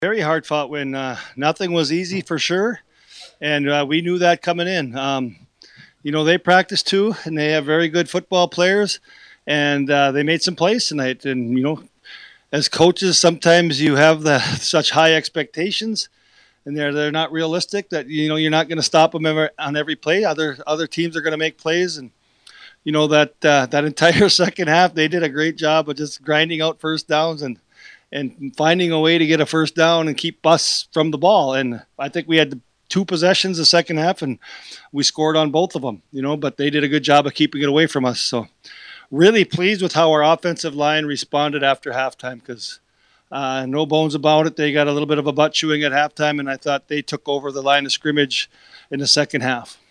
Very hard fought win. Nothing was easy for sure, and we knew that coming in. They practice too, and they have very good football players, and they made some plays tonight. And as coaches, sometimes you have such high expectations, and they're not realistic. That you're not going to stop them on every play. Other teams are going to make plays, and that entire second half, they did a great job of just grinding out first downs and finding a way to get a first down and keep us from the ball. And I think we had two possessions the second half, and we scored on both of them. But they did a good job of keeping it away from us. So really pleased with how our offensive line responded after halftime because no bones about it. They got a little bit of a butt chewing at halftime, and I thought they took over the line of scrimmage in the second half.